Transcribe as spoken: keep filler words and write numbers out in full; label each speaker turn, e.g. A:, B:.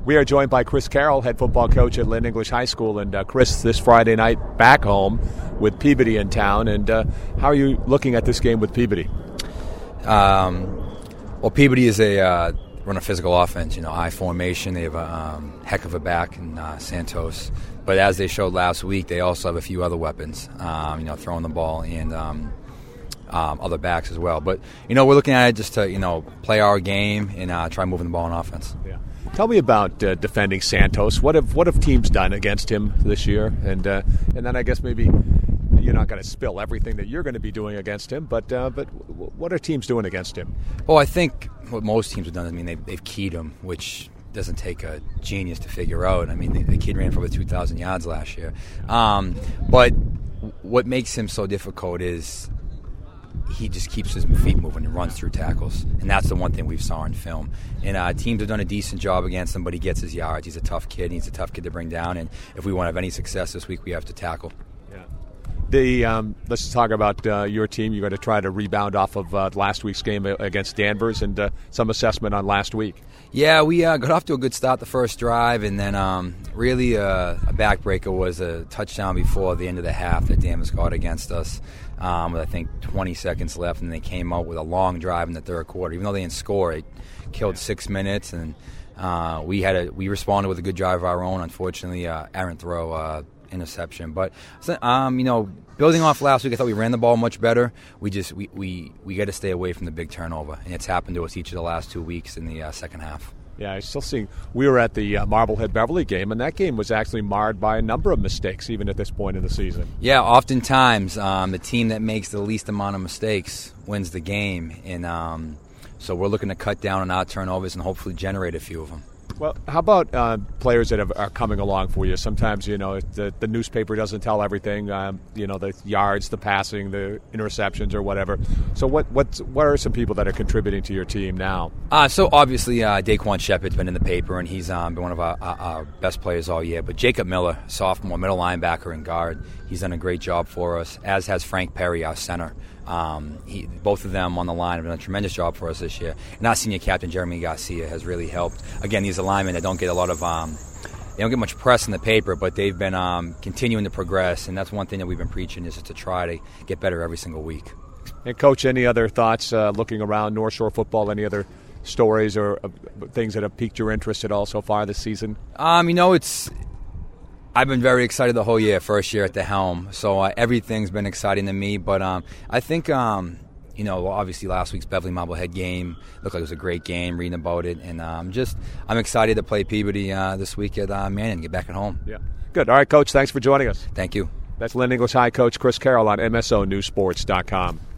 A: We are joined by Chris Carroll, head football coach at Lynn English High School. And uh, Chris, this Friday night back home with Peabody in town. And uh, how are you looking at this game with Peabody?
B: Um, well, Peabody is a uh, run a physical offense. You know, high formation. They have a um, heck of a back in uh, Santos. But as they showed last week, they also have a few other weapons. Um, you know, throwing the ball and um, um, other backs as well. But you know, we're looking at it just to you know play our game and uh, try moving the ball in offense.
A: Yeah. Tell me about uh, defending Santos. What have what have teams done against him this year? And uh, and then I guess maybe you're not going to spill everything that you're going to be doing against him, but uh, but what are teams doing against him?
B: Well, I think what most teams have done, I mean, they've, they've keyed him, which doesn't take a genius to figure out. I mean, the, the kid ran for over two thousand yards last year. Um, but what makes him so difficult is he just keeps his feet moving and runs through tackles. And that's the one thing we've saw in film. And uh, teams have done a decent job against him, but he gets his yards. He's a tough kid. He's a tough kid to bring down. And if we want to have any success this week, we have to tackle.
A: Yeah. The um, let's talk about uh, your team. You're going to try to rebound off of uh, last week's game against Danvers, and uh, some assessment on last week.
B: Yeah, we uh, got off to a good start the first drive, and then um, really uh, a backbreaker was a touchdown before the end of the half that Danvers got against us um, with, I think, twenty seconds left, and they came out with a long drive in the third quarter. Even though they didn't score, it killed six minutes, and uh, we had a we responded with a good drive of our own. Unfortunately, uh, errant throw, uh, interception. But, um, you know, building off last week, I thought we ran the ball much better. We just we, we, we got to stay away from the big turnover, and it's happened to us each of the last two weeks in the uh, second half.
A: Yeah, I still seeing. We were at the uh, Marblehead Beverly game, and that game was actually marred by a number of mistakes, even at this point in the season.
B: Yeah, oftentimes um, the team that makes the least amount of mistakes wins the game, and um, so we're looking to cut down on our turnovers and hopefully generate a few of them.
A: Well, how about uh, players that have, are coming along for you? Sometimes, you know, the, the newspaper doesn't tell everything, um, you know, the yards, the passing, the interceptions or whatever. So what what, what are some people that are contributing to your team now?
B: Uh, so obviously uh, Daquan Shepard's been in the paper, and he's um, been one of our, our, our best players all year. But Jacob Miller, sophomore, middle linebacker and guard, he's done a great job for us, as has Frank Perry, our center. Um, he, both of them on the line have done a tremendous job for us this year. And our senior captain, Jeremy Garcia, has really helped. Again, these are linemen that don't get a lot of, um, they don't get much press in the paper, but they've been um, continuing to progress. And that's one thing that we've been preaching, is to try to get better every single week.
A: And Coach, any other thoughts uh, looking around North Shore football? Any other stories or uh, things that have piqued your interest at all so far this season?
B: Um, you know, it's. I've been very excited the whole year, first year at the helm. So uh, everything's been exciting to me. But um, I think, um, you know, obviously last week's Beverly Marblehead game looked like it was a great game, reading about it. And um, just I'm excited to play Peabody uh, this week at uh, Manning, get back at home.
A: Yeah, good. All right, Coach, thanks for joining us.
B: Thank you.
A: That's Lynn English High coach Chris Carroll on M S O News Sports dot com.